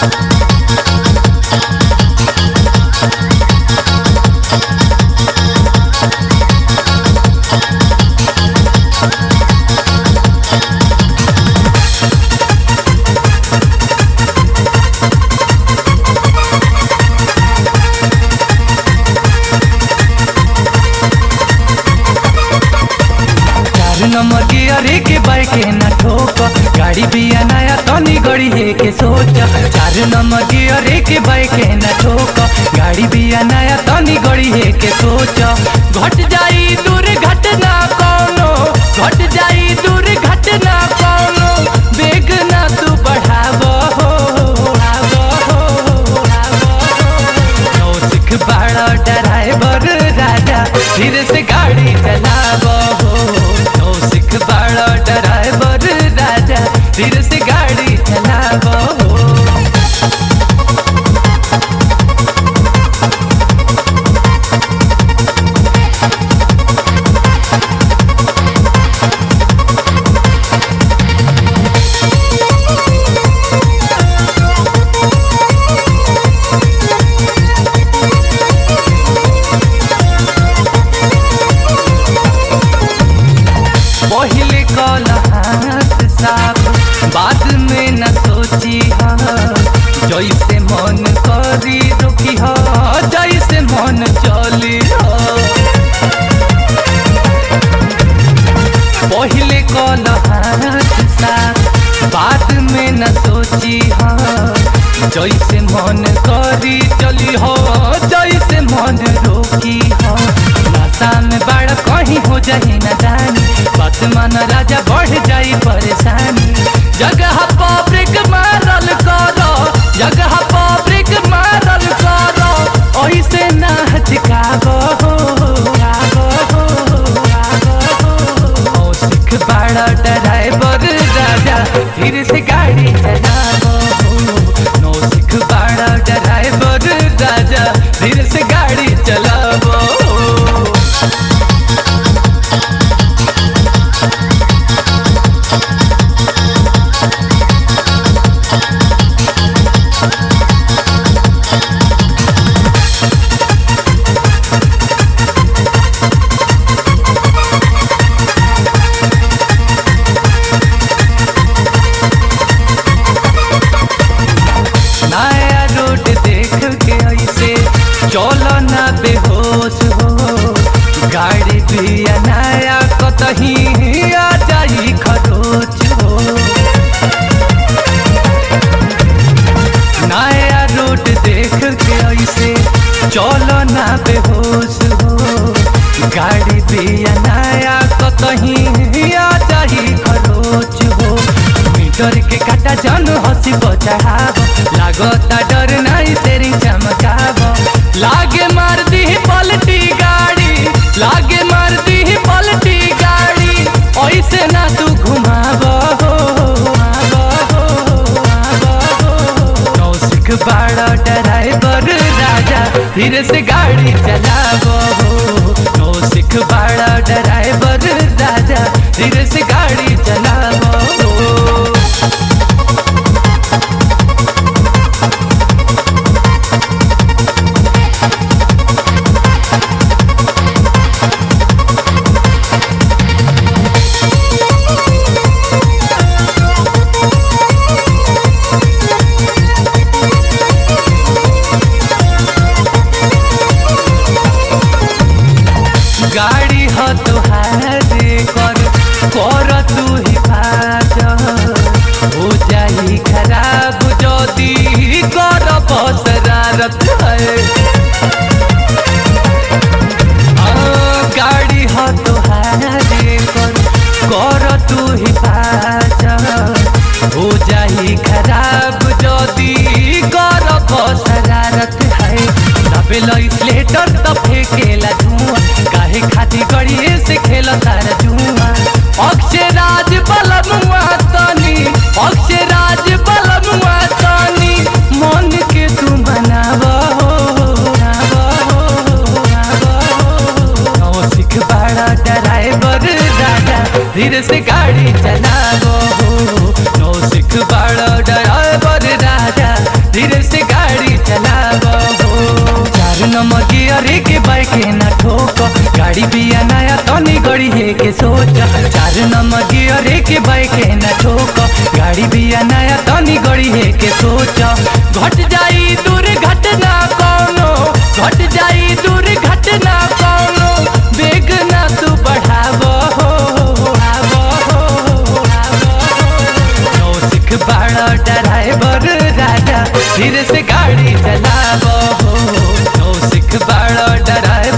Number gear के bike ना ठोक गाड़ी बिया नया तनी गड़ी है के सोच 4 नंबर गियर के बाइक ना ठोक गाड़ी बिया नया तनी गड़ी है के सोच घट जाई दुर्घटना कौनो घट जाई दुर्घटना कौनो बेग ना तू बढ़ावो नौसिख बड़ा ड्राइवर राजा धीरे से गाड़ी चलावो नौसिख बड़ा ड्राइवर राजा धीरे से गाड़ी चलावो पहले कल हाथ साफ बाद में न सोची जैसे मन करी रोकी जैसे मन चली पहले कल हाथ साफ बाद में न सोची जैसे मन करी चली जैसे मन रोकी नशा में बड़ा कहीं हो जाए न जानी बात मान राजा बढ़ जाई परेशानी जगह पर ब्रेक मारल करो जगह पर ब्रेक मारल करो ऐसे ना हचकावो नौसिख बड़ा ड्राइवर राजा धीरे से गाड़ी चलावो नौसिख बड़ा ड्राइवर राजा धीरे से गाड़ी चलावो नया रोड देख के ऐसे चलो ना बेहोश हो गाड़ी पिया नया कतही आ जाई खरोच हो नया रोड देख के ऐसे चलो ना बेहोश हो गाड़ी पिया नया कतही आ जाई खरोच हो मीटर के काटा जन हंसी बचाव लागता डर नहीं तेरी चमकाव लागे मार दी पलटी गाड़ी लागे मार दी पलटी गाड़ी ऐसे ना तू घुमावो नौसिख बड़ा ड्राइवर राजा धीरे से गाड़ी चलावो नौसिख बड़ा ड्राइवर राजा धीरे से गाड़ी चलावो गाड़ी हो तुहारे कर तू हिफाजत हो जाई खराब जदी कर बसरारत है गाड़ी हो तुहारे कर तू हिफाजत हो जाई खराब जदी कर बसरारत है तबेला स्लेटर त फेकेला धुआं काहे खाती गड़िए से खेला तारा जुआ अक्षय राज बलमुआ तनी अक्षय राज बलमुआ तनी मन के तू बनावो नौसिख बड़ा ड्राइवर राजा धीरे से गाड़ी चलावो नौसिख बड़ा ड्राइवर राजा के सोच, 4 नंबर गियर के बाइक न ठोक, गाड़ी भी नया तनी गड़ी है के सोच। घट जाई दुर्घटना कौनो, घट जाई दुर्घटना कौनो, बेग ना तू बढ़ावो नौसिख बड़ा ड्राइवर राजा, धीरे से गाड़ी चलावो नौसिख बड़ा ड्राइवर